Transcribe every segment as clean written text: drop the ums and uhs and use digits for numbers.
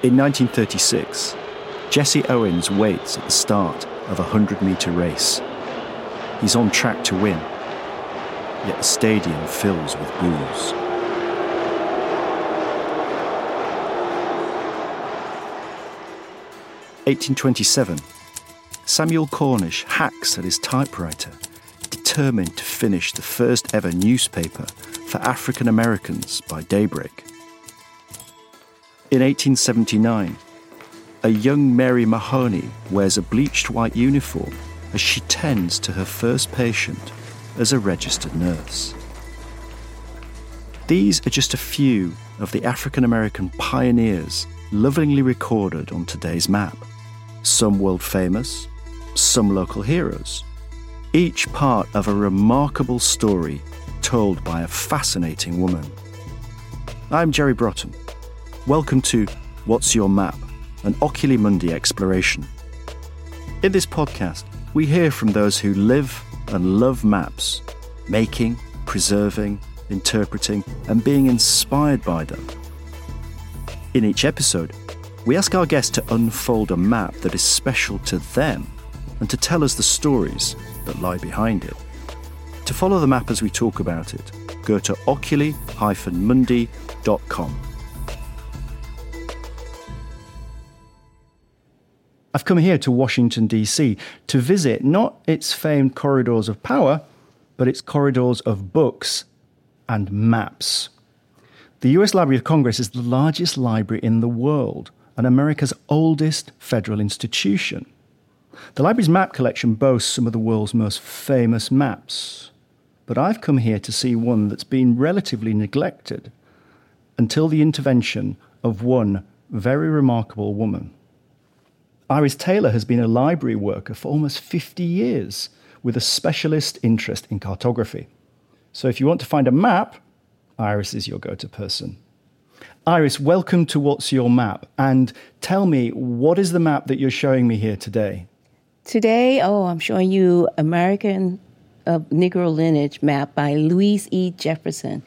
In 1936, Jesse Owens waits at the start of a 100-metre race. He's on track to win, yet the stadium fills with boos. (1827), Samuel Cornish hacks at his typewriter, determined to finish the first ever newspaper for African Americans by daybreak. In 1879, a young Mary Mahoney wears a bleached white uniform as she tends to her first patient as a registered nurse. These are just a few of the African American pioneers lovingly recorded on today's map. Some world famous, some local heroes, each part of a remarkable story told by a fascinating woman. I'm Jerry Brotton. Welcome to What's Your Map? An Oculi Mundi exploration. In this podcast, we hear from those who live and love maps, making, preserving, interpreting, and being inspired by them. In each episode, we ask our guests to unfold a map that is special to them and to tell us the stories that lie behind it. To follow the map as we talk about it, go to oculi-mundi.com. I've come here to Washington, D.C. to visit not its famed corridors of power, but its corridors of books and maps. The US Library of Congress is the largest library in the world and America's oldest federal institution. The library's map collection boasts some of the world's most famous maps, but I've come here to see one that's been relatively neglected until the intervention of one very remarkable woman. Iris Taylor has been a library worker for almost 50 years with a specialist interest in cartography. So if you want to find a map, Iris is your go-to person. Iris, welcome to What's Your Map? And tell me, what is the map that you're showing me here today? Today, I'm showing you American Negro Lineage map by Louise E. Jefferson.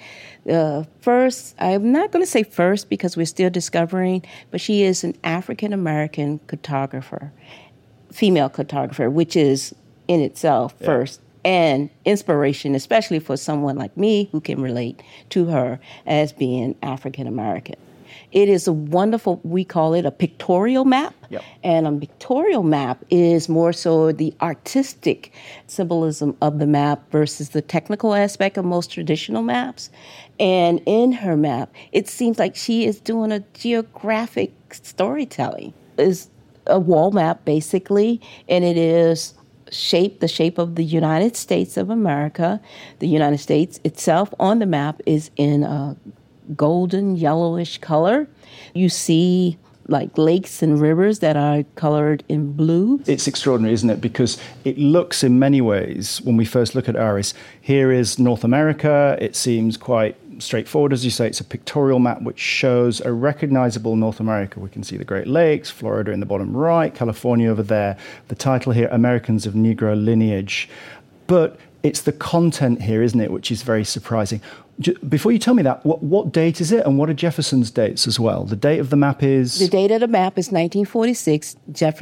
First, I'm not going to say first because we're still discovering, but she is an African-American cartographer, female cartographer, which is in itself first and inspiration, especially for someone like me who can relate to her as being African-American. It is a wonderful, we call it a pictorial map. Yep. And a pictorial map is more so the artistic symbolism of the map versus the technical aspect of most traditional maps. And in her map, it seems like she is doing a geographic storytelling. It's a wall map, basically, and it is the shape of the United States of America. The United States itself on the map is in a golden yellowish color. You see like lakes and rivers that are colored in blue. It's extraordinary, isn't it? Because it looks in many ways, when we first look at Iris, here is North America. It seems quite straightforward. As you say, it's a pictorial map which shows a recognizable North America. We can see the Great Lakes, Florida in the bottom right, California over there. The title here, Americans of Negro Lineage. But it's the content here, isn't it, which is very surprising. Before you tell me that, what date is it and what are Jefferson's dates as well? The date of the map is? The date of the map is 1946.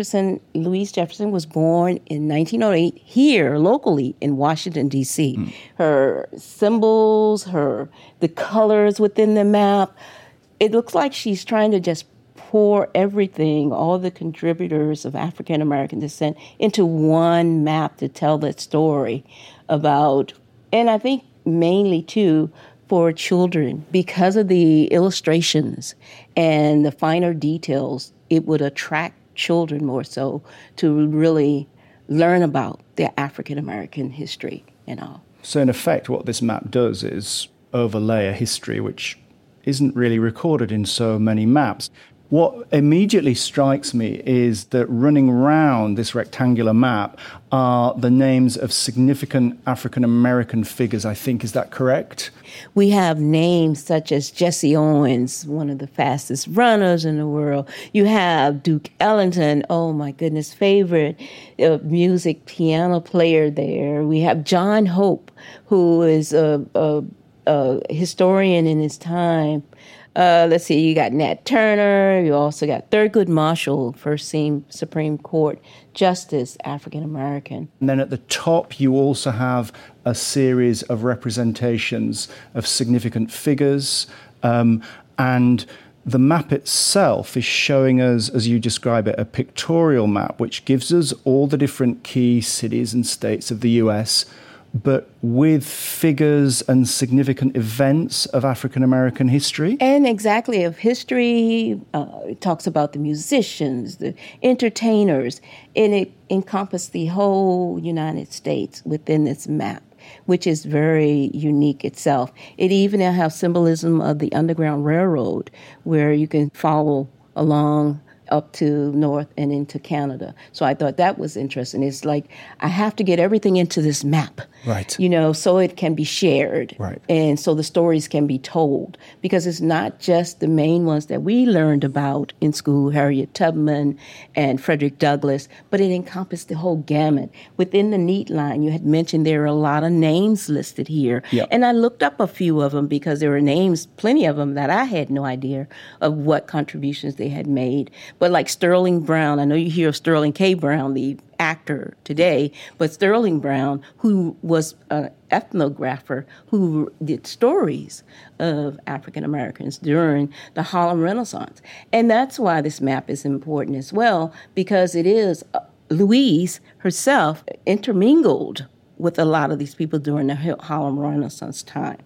Louise Jefferson was born in 1908 here locally in Washington, D.C. Her symbols, the colors within the map, it looks like she's trying to just pour everything, all the contributors of African-American descent into one map to tell that story about, and I think mainly, too, for children. Because of the illustrations and the finer details, it would attract children more so to really learn about their African-American history and all. So in effect, what this map does is overlay a history which isn't really recorded in so many maps. What immediately strikes me is that running round this rectangular map are the names of significant African-American figures, I think. Is that correct? We have names such as Jesse Owens, one of the fastest runners in the world. You have Duke Ellington, oh my goodness, favorite music piano player there. We have John Hope, who is a historian in his time. Let's see, you got Nat Turner. You also got Thurgood Marshall, first Supreme Court Justice, African American. And then at the top, you also have a series of representations of significant figures. And the map itself is showing us, as you describe it, a pictorial map, which gives us all the different key cities and states of the US, but with figures and significant events of African American history. And exactly of history. It talks about the musicians, the entertainers, and it encompassed the whole United States within this map, which is very unique itself. It even has symbolism of the Underground Railroad, where you can follow along up to north and into Canada. So I thought that was interesting. It's like, I have to get everything into this map. Right. You know, so it can be shared. Right. And so the stories can be told. Because it's not just the main ones that we learned about in school, Harriet Tubman and Frederick Douglass, but it encompassed the whole gamut. Within the neat line, you had mentioned there are a lot of names listed here. Yep. And I looked up a few of them because there were names, plenty of them, that I had no idea of what contributions they had made. But like Sterling Brown, I know you hear of Sterling K. Brown, the actor today, but Sterling Brown, who was an ethnographer who did stories of African Americans during the Harlem Renaissance. And that's why this map is important as well, because it is Louise herself intermingled with a lot of these people during the Harlem Renaissance time.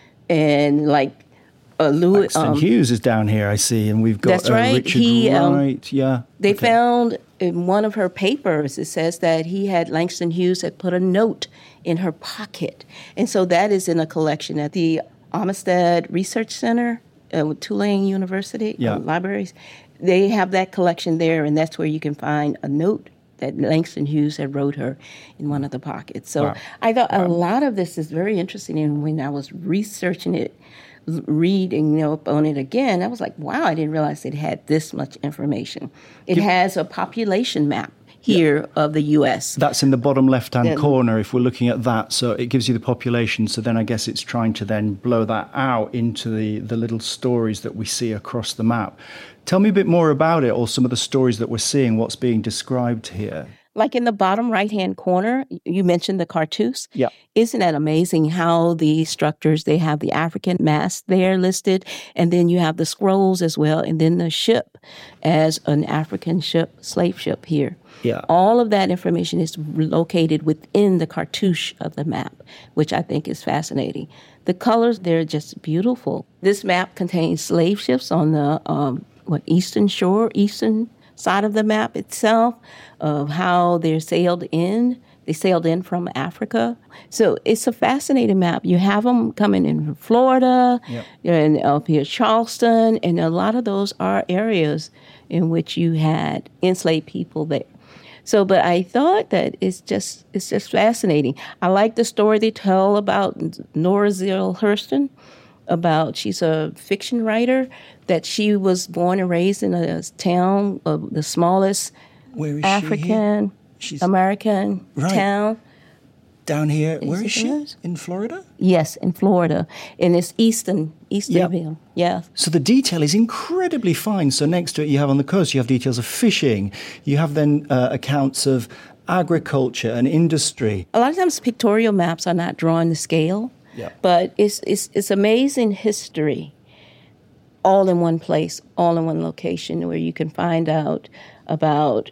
And like Langston Hughes is down here, I see, and we've got that's right. Richard Wright. Yeah, they found in one of her papers, it says that Langston Hughes had put a note in her pocket, and so that is in a collection at the Amistad Research Center with Tulane University libraries. They have that collection there, and that's where you can find a note that Langston Hughes had wrote her in one of the pockets. So I thought a lot of this is very interesting, and when I was researching it, reading up on it again, I was like, wow, I didn't realize it had this much information. It has a population map here of the U.S. That's in the bottom left-hand corner if we're looking at that. So it gives you the population. So then I guess it's trying to then blow that out into the little stories that we see across the map. Tell me a bit more about it, or some of the stories that we're seeing, what's being described here. Like in the bottom right-hand corner, you mentioned the cartouche. Yeah. Isn't that amazing how the structures, they have the African mask there listed, and then you have the scrolls as well, and then the ship as an African ship, slave ship here. Yeah. All of that information is located within the cartouche of the map, which I think is fascinating. The colors, they're just beautiful. This map contains slave ships on the eastern side of the map itself, of how they sailed in. They sailed in from Africa. So it's a fascinating map. You have them coming in from Florida, and up here Charleston, and a lot of those are areas in which you had enslaved people there. So, but I thought that it's just fascinating. I like the story they tell about Nora Zell Hurston. She's a fiction writer, that she was born and raised in a town of the smallest African American town. Down here, where is she? In Florida? Yes, in Florida. And it's Eastonville. Yeah. So the detail is incredibly fine. So next to it, you have on the coast, you have details of fishing. You have then accounts of agriculture and industry. A lot of times pictorial maps are not drawn to scale. Yeah. But it's amazing history, all in one place, all in one location, where you can find out about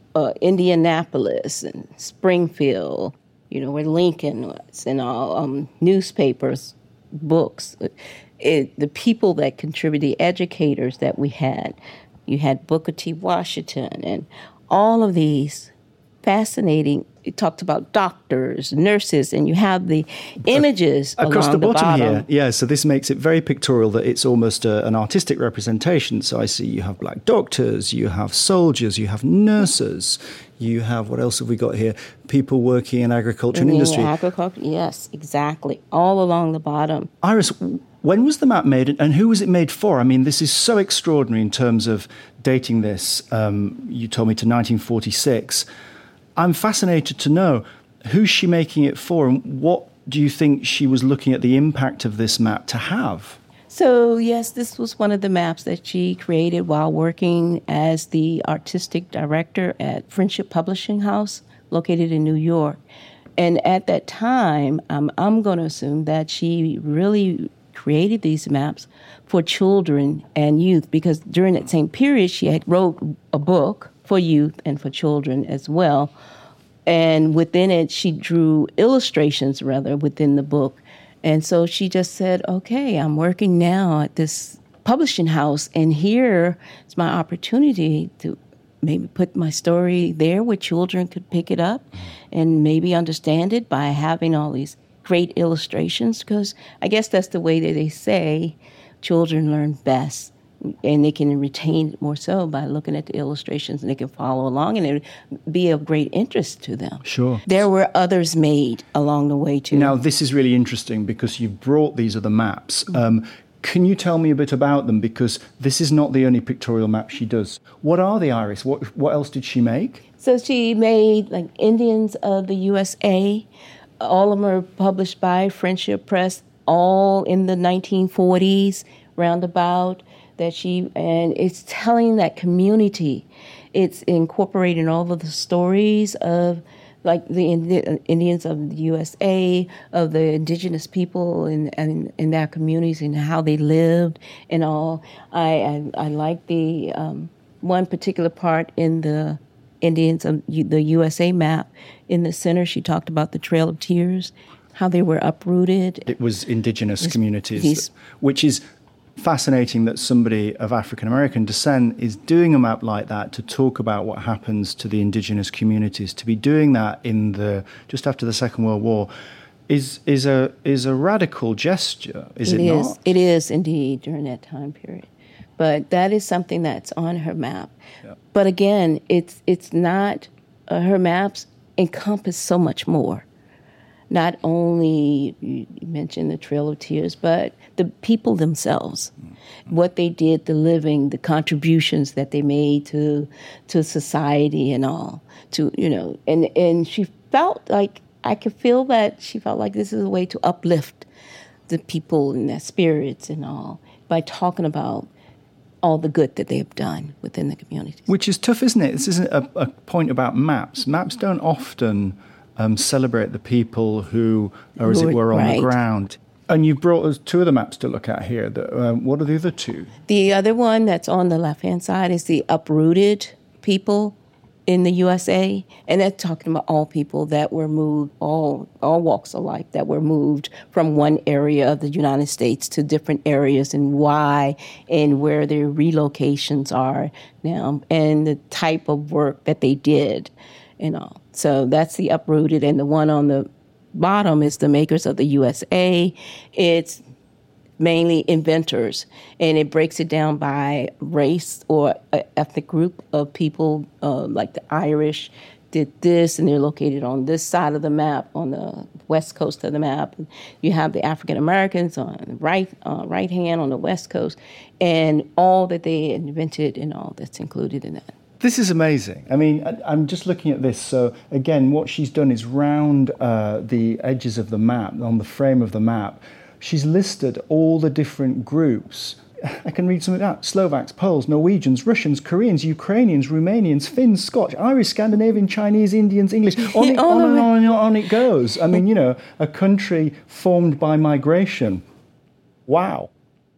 Indianapolis and Springfield, where Lincoln was, and all newspapers, books, the people that contributed, the educators that we had. You had Booker T. Washington, and all of these fascinating. It talked about doctors, nurses, and you have the images across along the bottom here. Yeah, so this makes it very pictorial, that it's almost an artistic representation. So I see you have black doctors, you have soldiers, you have nurses, you have, what else have we got here? People working in agriculture and industry. Agriculture, yes, exactly, all along the bottom. Iris, when was the map made, and who was it made for? I mean, this is so extraordinary in terms of dating this. You told me to 1946. I'm fascinated to know, who's she making it for, and what do you think she was looking at the impact of this map to have? So, yes, this was one of the maps that she created while working as the artistic director at Friendship Publishing House, located in New York. And at that time, I'm going to assume that she really created these maps for children and youth, because during that same period, she had wrote a book for youth and for children as well. And within it, she drew illustrations, rather, within the book. And so she just said, okay, I'm working now at this publishing house, and here is my opportunity to maybe put my story there where children could pick it up and maybe understand it by having all these great illustrations, because I guess that's the way that they say children learn best. And they can retain it more so by looking at the illustrations, and they can follow along, and it would be of great interest to them. Sure. There were others made along the way, too. Now, this is really interesting because you've brought these other maps. Can you tell me a bit about them? Because this is not the only pictorial map she does. What are they, Iris? What else did she make? So she made, like, Indians of the USA. All of them are published by Friendship Press, all in the 1940s, roundabout. And it's telling that community. It's incorporating all of the stories of, like, the Indians of the USA, of the indigenous people in their communities and how they lived and all. I like the one particular part in the Indians of the USA map. In the center, she talked about the Trail of Tears, how they were uprooted. It was indigenous communities, which is fascinating that somebody of African-American descent is doing a map like that to talk about what happens to the indigenous communities. To be doing that just after the Second World War is a radical gesture, is it not? It is indeed during that time period. But that is something that's on her map. Yeah. But again, it's not, her maps encompass so much more. Not only, you mentioned the Trail of Tears, but the people themselves, what they did, the living, the contributions that they made to society and all. And she felt like, I could feel that she felt like this is a way to uplift the people and their spirits and all by talking about all the good that they have done within the community. Which is tough, isn't it? This isn't a point about maps. Maps don't often celebrate the people who are, as it were, on the ground. And you've brought us two other maps to look at here. What are the other two? The other one that's on the left-hand side is the uprooted people in the USA. And that's talking about all people that were moved, all walks of life, that were moved from one area of the United States to different areas, and why and where their relocations are now, and the type of work that they did and all. So that's the uprooted, and the one on the bottom is the makers of the USA. It's mainly inventors, and it breaks it down by race or ethnic group of people, like the Irish did this, and they're located on this side of the map, on the west coast of the map. And you have the African Americans on the right hand on the west coast, and all that they invented and all that's included in that. This is amazing. I mean, I'm just looking at this. So, again, what she's done is round the edges of the map, on the frame of the map, she's listed all the different groups. I can read some of that. Slovaks, Poles, Norwegians, Russians, Koreans, Ukrainians, Romanians, Finns, Scotch, Irish, Scandinavian, Chinese, Indians, English. On and on it goes. I mean, a country formed by migration. Wow.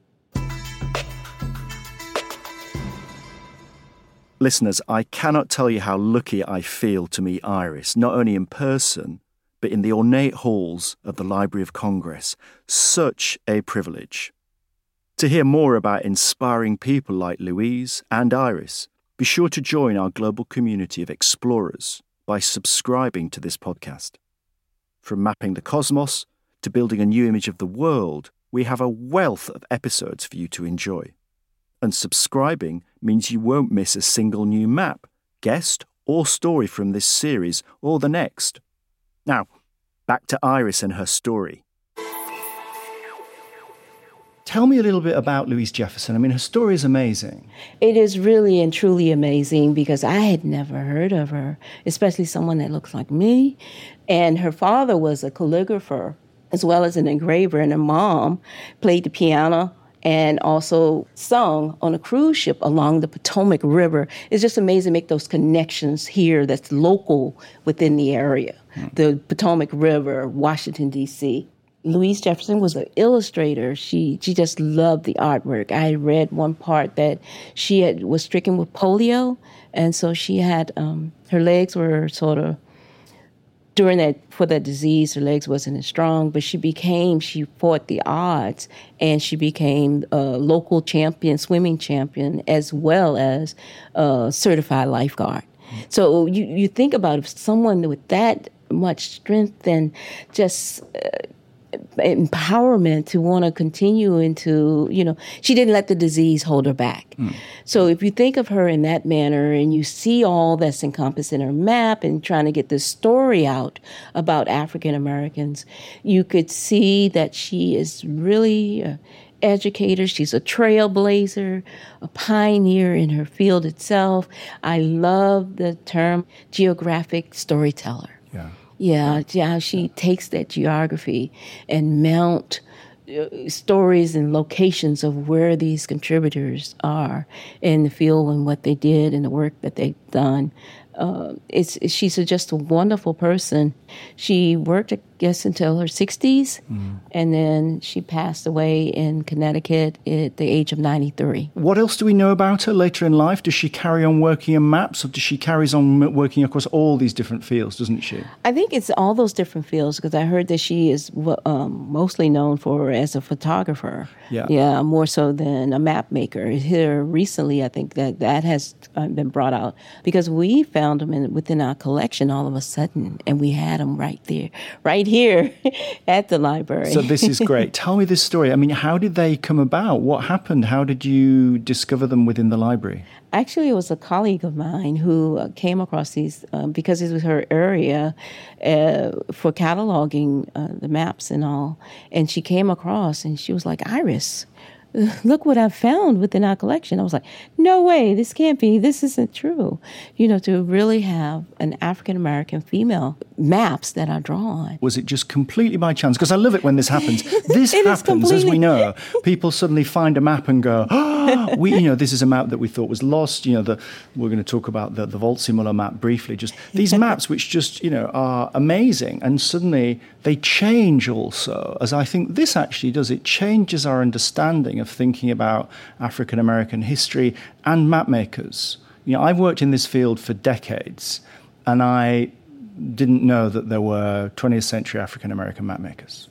Listeners, I cannot tell you how lucky I feel to meet Iris, not only in person, but in the ornate halls of the Library of Congress. Such a privilege. To hear more about inspiring people like Louise and Iris, be sure to join our global community of explorers by subscribing to this podcast. From mapping the cosmos to building a new image of the world, we have a wealth of episodes for you to enjoy. And subscribing means you won't miss a single new map, guest, or story from this series or the next. Now, back to Iris and her story. Tell me a little bit about Louise Jefferson. I mean, her story is amazing. It is really and truly amazing because I had never heard of her, especially someone that looks like me. And her father was a calligrapher as well as an engraver, and her mom played the piano and also sung on a cruise ship along the Potomac River. It's just amazing to make those connections here that's local within the area. The Potomac River, Washington, D.C. Louise Jefferson was an illustrator. She just loved the artwork. I read one part that she was stricken with polio, and so she had her legs were sort of for that disease. Her legs wasn't as strong, but she fought the odds, and she became a local champion, swimming champion, as well as a certified lifeguard. So you think about if someone with that much strength and just empowerment to want to continue into, she didn't let the disease hold her back. So if you think of her in that manner and you see all that's encompassed in her map and trying to get this story out about African Americans, you could see that she is really an educator. She's a trailblazer, a pioneer in her field itself. I love the term geographic storyteller. Yeah, she takes that geography and mount stories and locations of where these contributors are in the field and what they did and the work that they've done. She's just a wonderful person. She worked, I guess, until her 60s, and then she passed away in Connecticut at the age of 93. What else do we know about her later in life? Does she carry on working in maps, or does she carry on working across all these different fields, doesn't she? I think it's all those different fields, because I heard that she is mostly known as a photographer. Yeah, more so than a map maker. Here recently, I think that has been brought out, because we found them within our collection all of a sudden, and we had them right here at the library. So this is great. Tell me this story. I mean, how did they come about? What happened? How did you discover them within the library? Actually, it was a colleague of mine who came across these because it was her area for cataloging the maps and all. And she came across and she was like, "Iris, look what I found within our collection." I was like, no way, this isn't true. To really have an African-American female maps that are drawn. Was it just completely by chance? Because I love it when this happens. This happens, as we know. People suddenly find a map and go, this is a map that we thought was lost. We're going to talk about the Waldseemüller map briefly. Just these maps which just, are amazing. And suddenly they change also, as I think this actually does. It changes our understanding of thinking about African-American history and map makers. I've worked in this field for decades, and I didn't know that there were 20th century African-American map makers.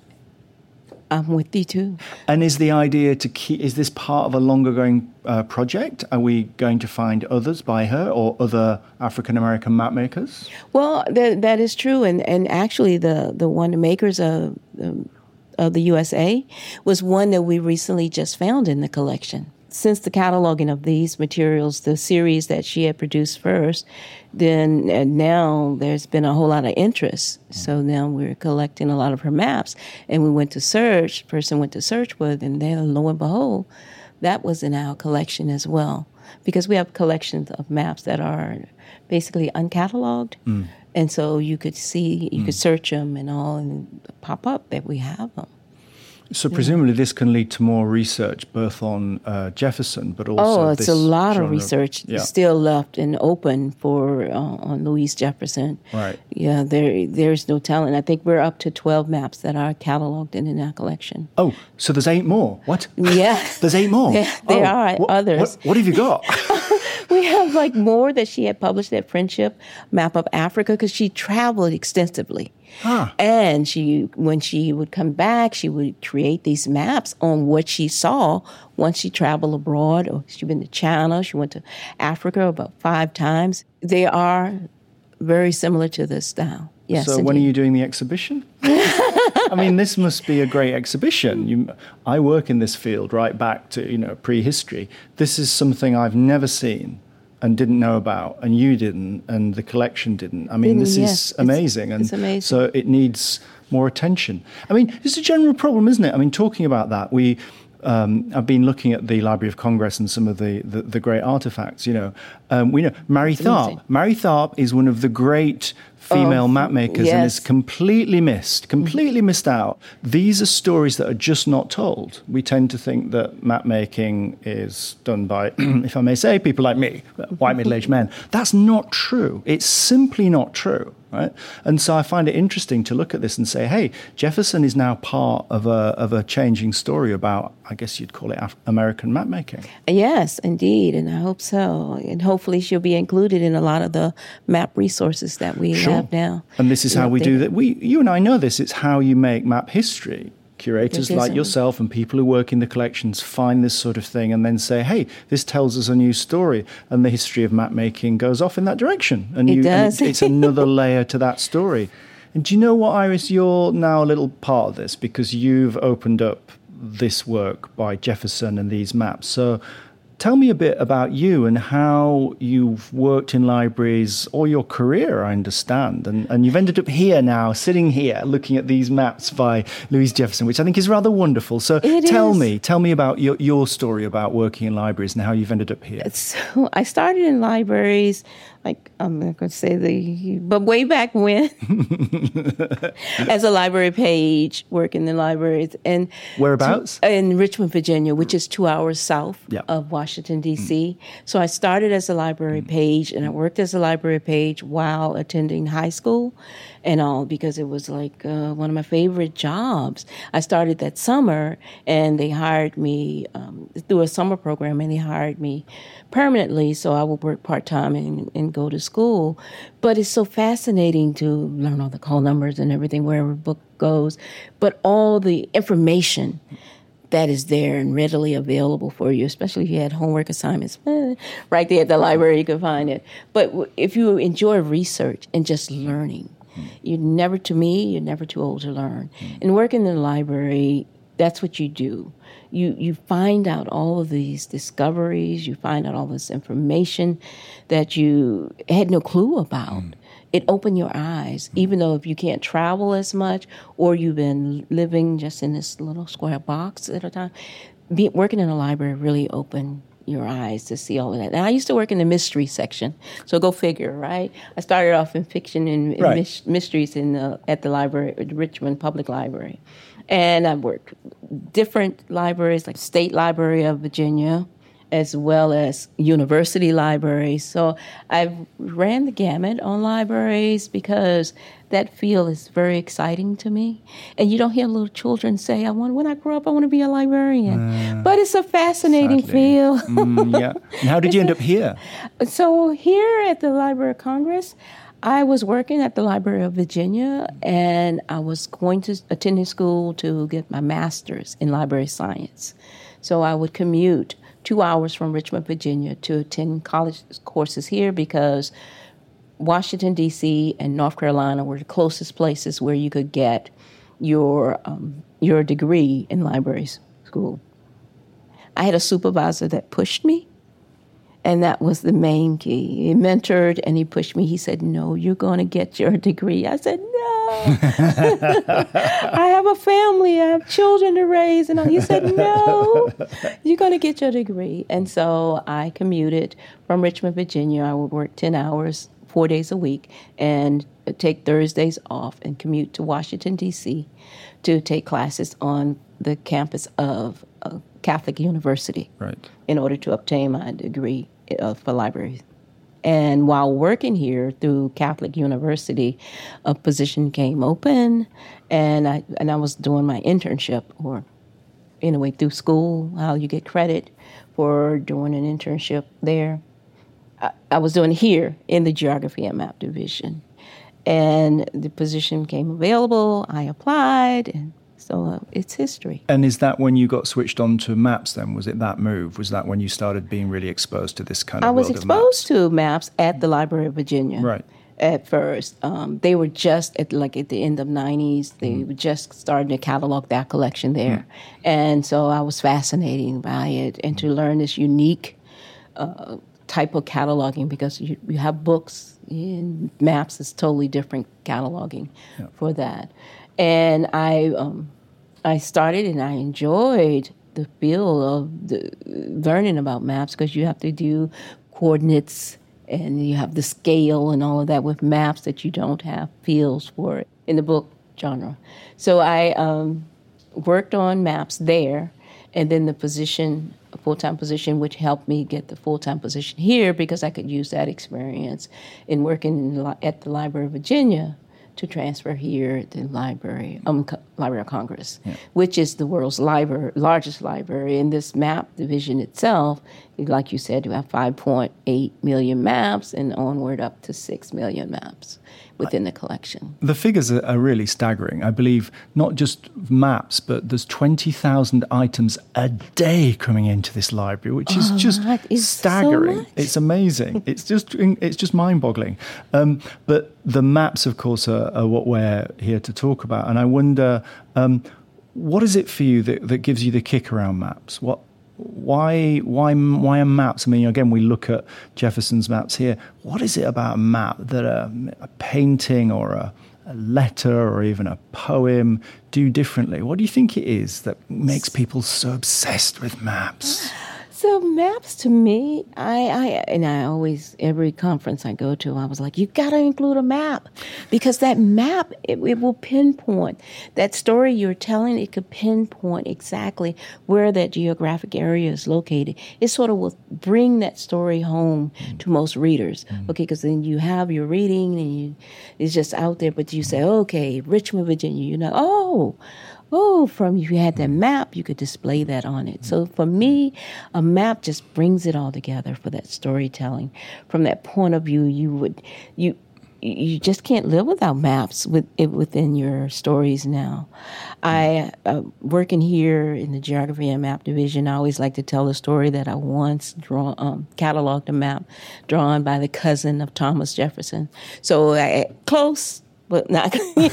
I'm with you too. And is the idea is this part of a longer going project? Are we going to find others by her or other African-American map makers? Well, that is true. And actually the one of the makers of the USA was one that we recently just found in the collection. Since the cataloging of these materials, the series that she had produced first, then and now there's been a whole lot of interest. So now we're collecting a lot of her maps. And we went to search, person went to search with, and then lo and behold, that was in our collection as well. Because we have collections of maps that are basically uncatalogued. And so you could search them and all, and pop up that we have them. So presumably this can lead to more research, both on Jefferson, but also it's a lot of research still left and open for on Louise Jefferson. Right. Yeah, there's no telling. I think we're up to 12 maps that are cataloged in our collection. Oh, so there's 8 more. What? Yeah. There's 8 more? There are others. What have you got? We have more that she had published at Friendship, Map of Africa, because she traveled extensively. And when she would come back, she would create these maps on what she saw once she traveled abroad. Or she went to China, she went to Africa about 5 times. They are very similar to this style. Yes. So when are you doing the exhibition? I mean, this must be a great exhibition. I work in this field right back to prehistory. This is something I've never seen and didn't know about, and you didn't, and the collection didn't. I mean, this is amazing. It's amazing. So it needs more attention. I mean, it's a general problem, isn't it? I mean, talking about that, I've been looking at the Library of Congress and some of the great artifacts. We know Mary Tharp. Mary Tharp is one of the great female map makers, and it's yes. completely missed out. These are stories that are just not told. We tend to think that map making is done by, if I may say, people like me, white middle-aged men. That's not true. It's simply not true. Right? And so I find it interesting to look at this and say, hey, Jefferson is now part of a changing story about, I guess you'd call it American map making. Yes, indeed, and I hope so. And hopefully she'll be included in a lot of the map resources that we have now. And this is how we do that. You and I know this. It's how you make map history. Curators like yourself and people who work in the collections find this sort of thing and then say, hey, this tells us a new story. And the history of map making goes off in that direction. And it does. It's another layer to that story. And do you know what, Iris? You're now a little part of this because you've opened up this work by Jefferson and these maps. So tell me a bit about you and how you've worked in libraries all your career, I understand. And you've ended up here now, sitting here, looking at these maps by Louise Jefferson, which I think is rather wonderful. So tell me about your story about working in libraries and how you've ended up here. So I started in libraries, like I'm not going to say but way back when, as a library page, working in libraries. And whereabouts? In Richmond, Virginia, which is 2 hours south of Washington, D.C. So I started as a library page, and I worked as a library page while attending high school and all, because it was like one of my favorite jobs. I started that summer, and they hired me through a summer program, and they hired me permanently, so I would work part-time and go to school. But it's so fascinating to learn all the call numbers and everything, wherever a book goes, but all the information that is there and readily available for you, especially if you had homework assignments. Right there at the library, you can find it. But if you enjoy research and just learning, you're never too old to learn. And working in the library, that's what you do. You find out all of these discoveries, you find out all this information that you had no clue about. It opened your eyes, even though if you can't travel as much or you've been living just in this little square box at a time, working in a library really opened your eyes to see all of that. And I used to work in the mystery section, so go figure, right? I started off in fiction and mysteries at the library, the Richmond Public Library. And I worked different libraries, like State Library of Virginia, as well as university libraries. So I ran the gamut on libraries because that field is very exciting to me. And you don't hear little children say, when I grow up, I want to be a librarian. But it's a fascinating field. Yeah. And how did you end up here? So here at the Library of Congress, I was working at the Library of Virginia, and I was going to attending school to get my master's in library science. So I would commute 2 hours from Richmond, Virginia, to attend college courses here because Washington, D.C. and North Carolina were the closest places where you could get your degree in library school. I had a supervisor that pushed me, and that was the main key. He mentored and he pushed me. He said, "No, you're going to get your degree." I said, "No, I have a family. I have children to raise." And he said, "No, you're going to get your degree." And so I commuted from Richmond, Virginia. I would work 10 hours, 4 days a week, and take Thursdays off and commute to Washington, D.C. to take classes on the campus of Catholic University in order to obtain my degree for libraries. And while working here through Catholic University, a position came open, and I was doing my internship, or in a way through school, how you get credit for doing an internship there. I was doing it here in the Geography and Map Division. And the position came available, I applied, and so it's history. And is that when you got switched on to maps then? Was it that move? Was that when you started being really exposed to this kind of world of maps? I was exposed to maps at the Library of Virginia. Right. At first. They were just at the end of the 90s. They were just starting to catalog that collection there. And so I was fascinated by it and to learn this unique type of cataloging, because you have books and maps is totally different cataloging for that. And I started and I enjoyed the feel of learning about maps, because you have to do coordinates and you have the scale and all of that with maps that you don't have fields for it in the book genre. So I worked on maps there, and then the position, a full-time position, which helped me get the full-time position here because I could use that experience in working at the Library of Virginia to transfer here at the Library of Congress, which is the world's largest library. And this map division itself, like you said, you have 5.8 million maps and onward up to 6 million maps within the collection. The figures are really staggering. I believe not just maps, but there's 20,000 items a day coming into this library, which is just staggering. So it's amazing. It's just mind-boggling. But the maps, of course, are what we're here to talk about. And I wonder, what is it for you that gives you the kick around maps? Why are maps? I mean, again, we look at Jefferson's maps here. What is it about a map that a painting or a letter or even a poem do differently? What do you think it is that makes people so obsessed with maps? So maps to me, I always, every conference I go to, I was like, you got to include a map, because that map, it will pinpoint that story you're telling. It could pinpoint exactly where that geographic area is located. It sort of will bring that story home to most readers. Okay, because then you have your reading and it's just out there, but you say, okay, Richmond, Virginia, you know, from you had that map, you could display that on it. So for me, a map just brings it all together for that storytelling. From that point of view, you just can't live without maps within your stories now. I working here in the Geography and Map Division, I always like to tell a story that I once cataloged a map drawn by the cousin of Thomas Jefferson. So close, but not.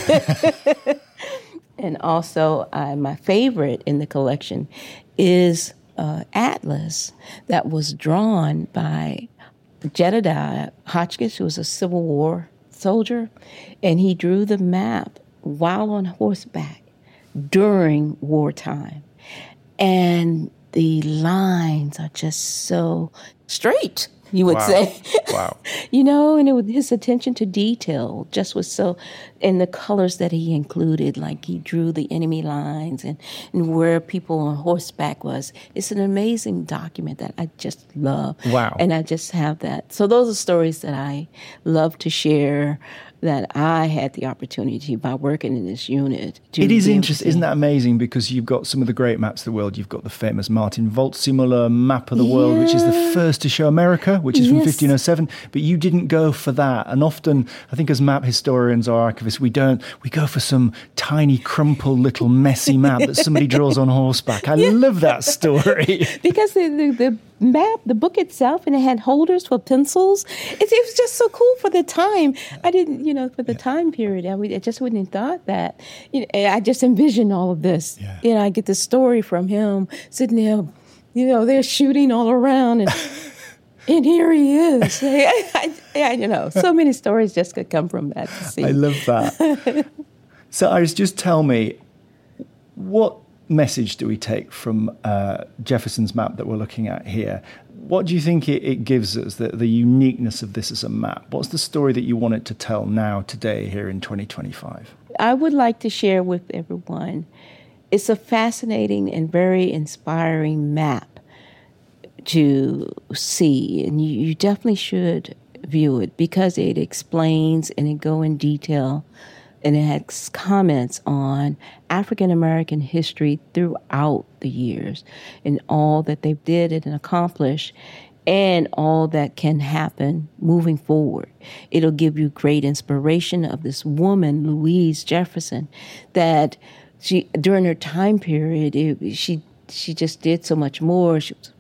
And also, my favorite in the collection is Atlas that was drawn by Jedediah Hotchkiss, who was a Civil War soldier, and he drew the map while on horseback during wartime. And the lines are just so straight, you would say. Wow. You know, and his attention to detail just was so, and the colors that he included, like he drew the enemy lines and where people on horseback was. It's an amazing document that I just love. Wow. And I just have that. So those are stories that I love to share, that I had the opportunity by working in this unit. It is interesting. Isn't that amazing? Because you've got some of the great maps of the world. You've got the famous Martin Waldseemüller map of the world, which is the first to show America, which is from 1507. But you didn't go for that. And often, I think as map historians or archivists, we go for some tiny, crumpled, little messy map that somebody draws on horseback. I love that story. Because the map, the book itself, and it had holders for pencils. It was just so cool for the time. I didn't, for the time period, I just wouldn't have thought that. I just envisioned all of this. Yeah. I get the story from him sitting there, they're shooting all around, and and here he is. So many stories just could come from that. I love that. So Iris, just tell me, what message do we take from Jefferson's map that we're looking at here? What do you think it gives us, the uniqueness of this as a map? What's the story that you want it to tell now, today, here in 2025? I would like to share with everyone, it's a fascinating and very inspiring map to see, and you definitely should view it because it explains and it goes in detail, and it has comments on African American history throughout the years and all that they did and accomplished and all that can happen moving forward. It'll give you great inspiration of this woman, Louise Jefferson, that she, during her time period, she just did so much more. She was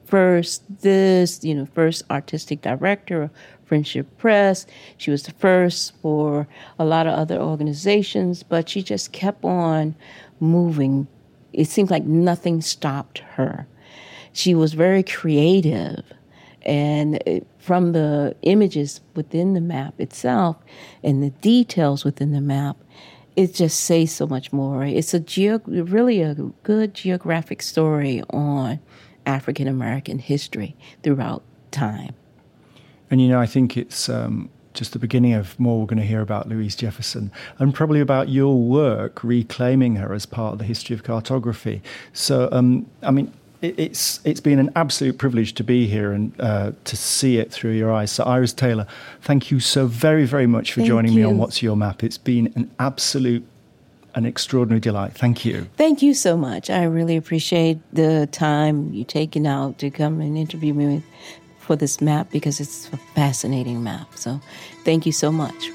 first artistic director of Friendship Press. She was the first for a lot of other organizations, but she just kept on moving. It seemed like nothing stopped her. She was very creative, and from the images within the map itself and the details within the map, it just says so much more. It's really a good geographic story on African American history throughout time. And, I think it's just the beginning of more we're going to hear about Louise Jefferson and probably about your work reclaiming her as part of the history of cartography. So, it's been an absolute privilege to be here and to see it through your eyes. So, Iris Taylor, thank you so very, very much for joining me on What's Your Map. It's been an extraordinary delight. Thank you. Thank you so much. I really appreciate the time you taken out to come and interview me for this map, because it's a fascinating map. So thank you so much.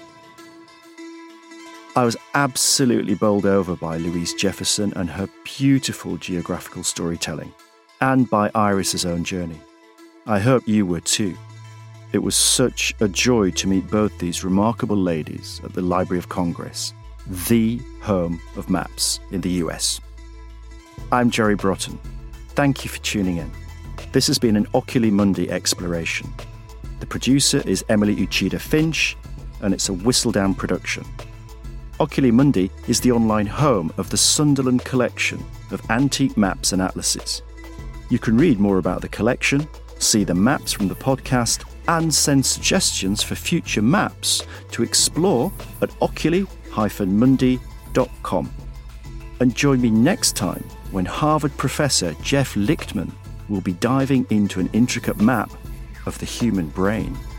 I was absolutely bowled over by Louise Jefferson and her beautiful geographical storytelling, and by Iris's own journey. I hope you were too. It was such a joy to meet both these remarkable ladies at the Library of Congress, the home of maps in the US. I'm Jerry Broughton. Thank you for tuning in. This has been an Oculi Mundi exploration. The producer is Emily Uchida Finch, and it's a Whistledown production. Oculi Mundi is the online home of the Sunderland collection of antique maps and atlases. You can read more about the collection, see the maps from the podcast, and send suggestions for future maps to explore at oculi-mundi.com. And join me next time when Harvard professor Jeff Lichtman will be diving into an intricate map of the human brain.